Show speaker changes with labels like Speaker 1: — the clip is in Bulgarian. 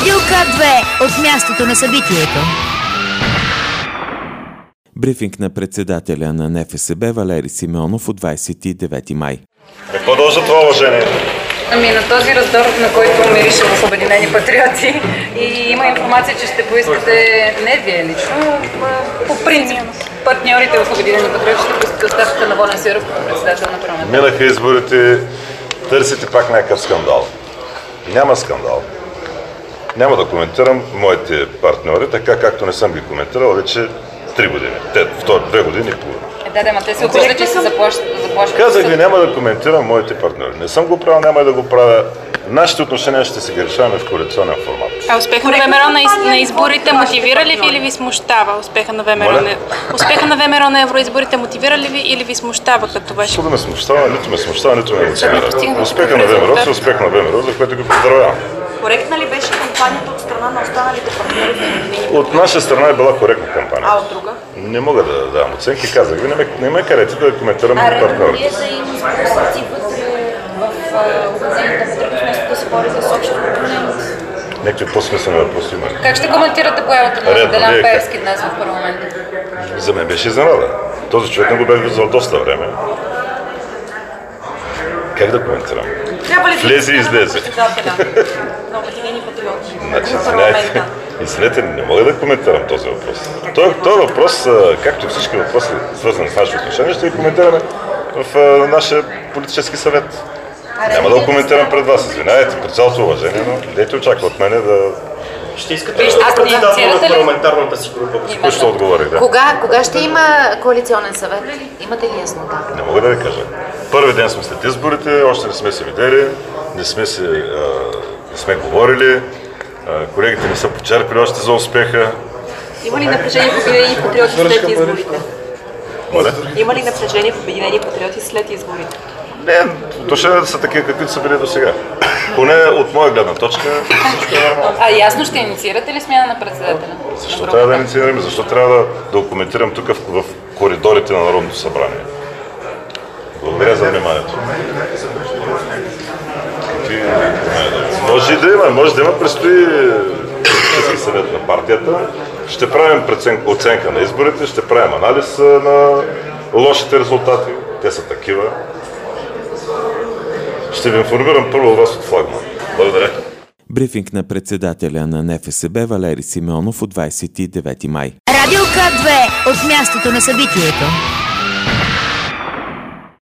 Speaker 1: Радио К2 от мястото на събитието.
Speaker 2: Брифинг на председателя на НФСБ Валери Симеонов от 29 май.
Speaker 3: Какво дължа това уважение?
Speaker 4: На този раздор, на който мирише в Обединени патриоти, и има информация, че ще поискате, не вие лично, по принцип партньорите в Обединени патриоти ще поискате оставката на Волен Сидеров като председател на парламента.
Speaker 3: Минаха изборите, търсите пак някакъв скандал. Няма скандал. Няма да коментирам моите партньори, така както не съм ги коментирал вече 3 години. Те 2 години и половина.
Speaker 4: Те се обиждат, че се заплашват.
Speaker 3: Казах ви, няма да коментирам моите партньори. Не съм го правил, няма и да го правя. Нашите отношения ще се ги решаваме в коалиционен формат.
Speaker 5: А успеха на ВМРО на изборите мотивира ли ви или ви смущава? Успеха на ВМРО на евроизборите мотивира ли ви или ви смущава като ваше?
Speaker 3: Защо да ме смущава, нито ме смущава, нито ме емоционира. Успеха на ВМРО е успех на ВМРО, за което го поздравявам.
Speaker 6: Коректна ли беше кампанията от страна на останалите партньори?
Speaker 3: От наша страна е била коректна кампания.
Speaker 6: А от друга?
Speaker 3: Не мога да давам оценки, казах ви, не ме карете да коментирам партньорите.
Speaker 6: Да има сблъсъци вътре в Обединените патриоти, вместо да се борите с общите проблеми?
Speaker 3: Някакви по-смислени въпроси има.
Speaker 4: Как ще коментирате появата на Делян Пеевски днес в парламента?
Speaker 3: За мен беше изненада. Този човек не го бях виждал доста време. Как да коментирам? Влезе и излезе.
Speaker 6: На Обединени патриоти.
Speaker 3: Значи, извинете, не мога да коментирам този въпрос. Този въпрос, както и всички въпроси, свързани с нашите отношения, ще ги коментираме в нашия политически съвет. Няма да го коментирам пред вас, извинявайте, при цялото уважение, но дайте очаква от мене да...
Speaker 7: Ще искате ли председател на парламентарната си група?
Speaker 3: Ще отговорих, да.
Speaker 6: Кога ще има коалиционен съвет? Имате ли яснота?
Speaker 3: Не мога да ви кажа. Първи ден сме след изборите, още не сме се видели, не сме говорили, колегите не са почерпили още за успеха.
Speaker 6: Има ли напрежение в Обединени патриоти след изборите?
Speaker 3: Моля?
Speaker 6: Има ли напрежение в Обединени патриоти след изборите?
Speaker 3: Не, отношенията са такива, каквито са били до сега. Поне от моя гледна точка всичко е нормално.
Speaker 4: А ясно ще инициирате ли смяна на председателя?
Speaker 3: Защо трябва да инициираме? Защо трябва да го коментирам тук в коридорите на Народното събрание? Благодаря за вниманието. Може да има, предстои Политически съвет на партията. Ще правим оценка на изборите, ще правим анализ на лошите резултати. Те са такива. Ще ви информирам първо вас от флагман. Благодаря.
Speaker 2: Брифинг на председателя на НФСБ Валери Симеонов от 29 май.
Speaker 1: Радио К2 от мястото на събитието.